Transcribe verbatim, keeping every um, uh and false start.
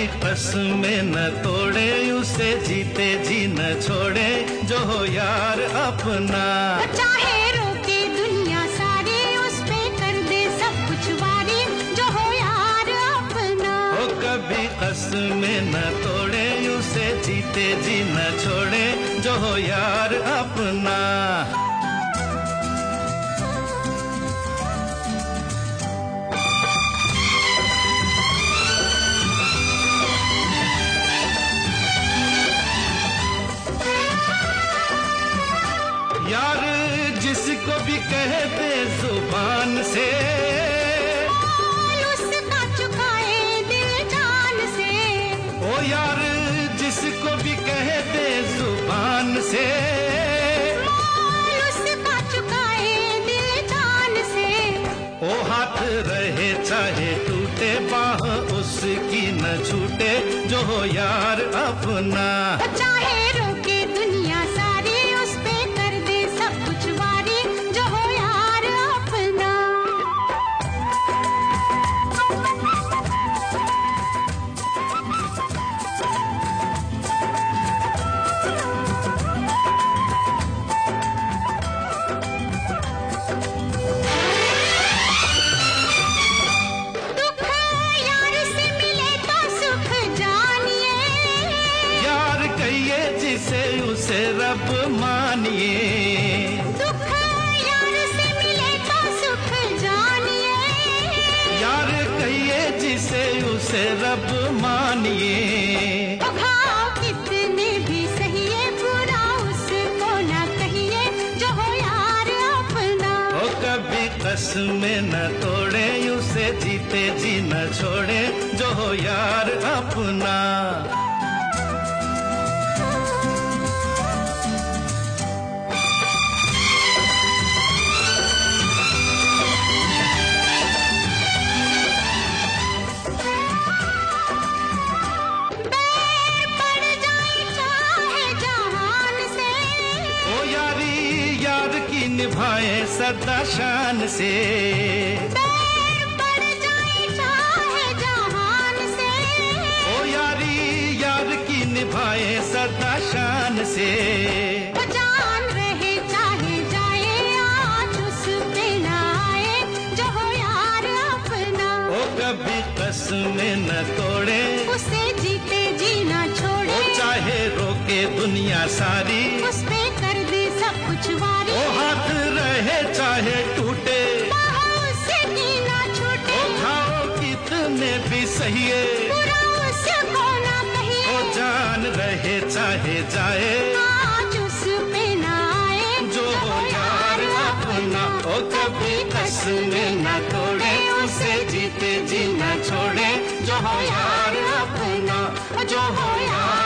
कभी कसमें न तोड़े, उसे जीते जी न छोड़े, जो हो यार अपना। चाहे रोके दुनिया सारी, उस पे कर दे सब कुछ वारी, जो हो यार अपना। ओ कभी कसमें न तोड़े, उसे जीते जी न छोड़े, जो हो यार अपना। यार जिसको भी कह दे जुबान से, उसका चुकाए दिल जान से। ओ यार जिसको भी कह दे जुबान से, उसका चुकाए दिल जान से। ओ हाथ रहे चाहे टूटे, बाह उसकी न छूटे, जो हो यार अपना। चाहे रोके दुनिया सारी, उस पे कर दे सब कुछ वारी, जो हो यार अपना। दुख यार से मिले तो सुख जानिए, यार कहिए जिसे उसे रब मानिए। दुख यार से मिले तो सुख जानिए। यार कहिए जिसे उसे रब मानिए। घाव कितने भी सहिए, बुरा उसको ना कहिए, जो हो यार अपना। ओ कभी कसमें न तोड़े, उसे जीते जी न छोड़े, जो हो यार अपना। बैर पड़ जाए चाहे जहान से, ओ यारी यार की निभाए सदा शान से। बैर पड़ जाए चाहे जहान से। ओ यारी यार की निभाए सदा शान से। वो जान रहे चाहे जाए, आज उस पे ना आए, जो हो यार अपना। ओ कभी कसमें न तोड़े, उसे जीते जी ना छोड़े, ओ चाहे रोके दुनिया सारी, उस पे कर दे सब कुछ वारी। ओ हाथ रहे चाहे टूटे, बाहों उसकी ना छूटे, ओ खाओ कितने भी सहिए, बुरा उसको ना कहिए, ओ जान रहे चाहे जाए, आज उस पे ना आए, जो हो यार अपना। ओ कभी कसमें न तोड़े, उसे जीते जी न छोड़े, जो हो यार अपना, जो हो यार